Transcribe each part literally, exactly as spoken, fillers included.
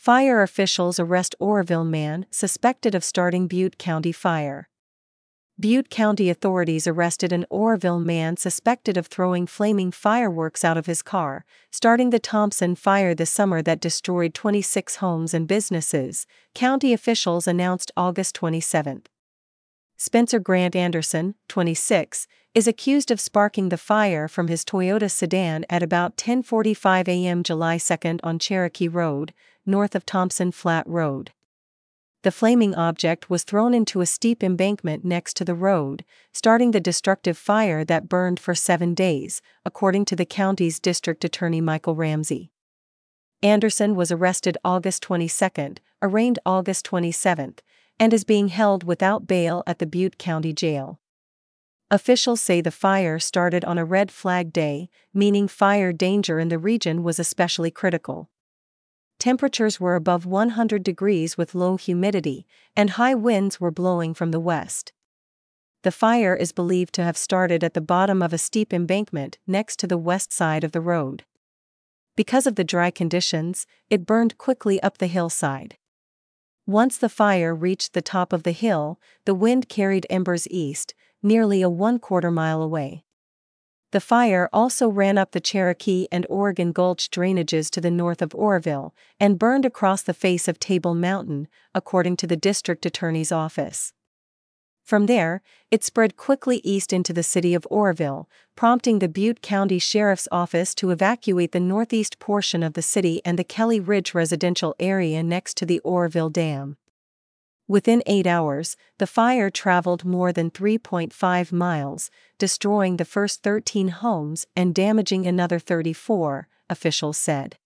Fire officials arrest Oroville man suspected of starting Butte County fire. Butte County authorities arrested an Oroville man suspected of throwing flaming fireworks out of his car, starting the Thompson fire this summer that destroyed twenty-six homes and businesses, county officials announced August twenty-seventh. Spencer Grant Anderson, twenty-six, is accused of sparking the fire from his Toyota sedan at about ten forty-five a m July second on Cherokee Road, north of Thompson Flat Road. The flaming object was thrown into a steep embankment next to the road, starting the destructive fire that burned for seven days, according to the county's district attorney Michael Ramsey. Anderson was arrested August twenty-second, arraigned August twenty-seventh, and is being held without bail at the Butte County Jail. Officials say the fire started on a red flag day, meaning fire danger in the region was especially critical. Temperatures were above one hundred degrees with low humidity, and high winds were blowing from the west. The fire is believed to have started at the bottom of a steep embankment next to the west side of the road. Because of the dry conditions, it burned quickly up the hillside. Once the fire reached the top of the hill, the wind carried embers east, nearly a one-quarter mile away. The fire also ran up the Cherokee and Oregon Gulch drainages to the north of Oroville and burned across the face of Table Mountain, according to the district attorney's office. From there, it spread quickly east into the city of Oroville, prompting the Butte County Sheriff's Office to evacuate the northeast portion of the city and the Kelly Ridge residential area next to the Oroville Dam. Within eight hours, the fire traveled more than three point five miles, destroying the first thirteen homes and damaging another thirty-four, officials said.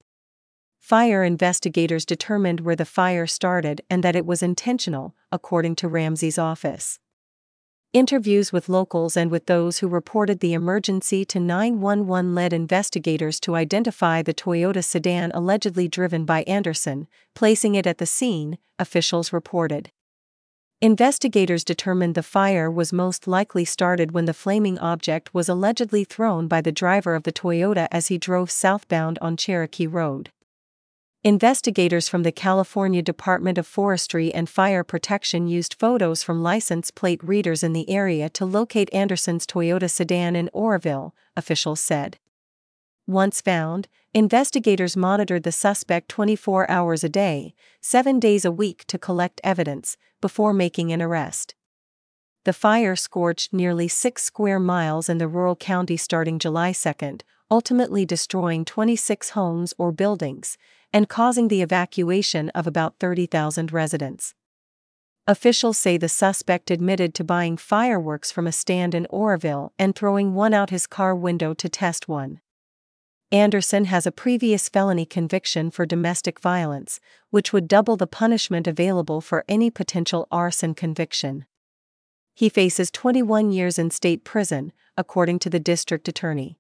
Fire investigators determined where the fire started and that it was intentional, according to Ramsey's office. Interviews with locals and with those who reported the emergency to nine one one led investigators to identify the Toyota sedan allegedly driven by Anderson, placing it at the scene, officials reported. Investigators determined the fire was most likely started when the flaming object was allegedly thrown by the driver of the Toyota as he drove southbound on Cherokee Road. Investigators from the California Department of Forestry and Fire Protection used photos from license plate readers in the area to locate Anderson's Toyota sedan in Oroville, officials said. Once found, investigators monitored the suspect twenty-four hours a day, seven days a week to collect evidence, before making an arrest. The fire scorched nearly six square miles in the rural county starting July second, ultimately destroying twenty-six homes or buildings, and causing the evacuation of about thirty thousand residents. Officials say the suspect admitted to buying fireworks from a stand in Oroville and throwing one out his car window to test one. Anderson has a previous felony conviction for domestic violence, which would double the punishment available for any potential arson conviction. He faces twenty-one years in state prison, according to the district attorney.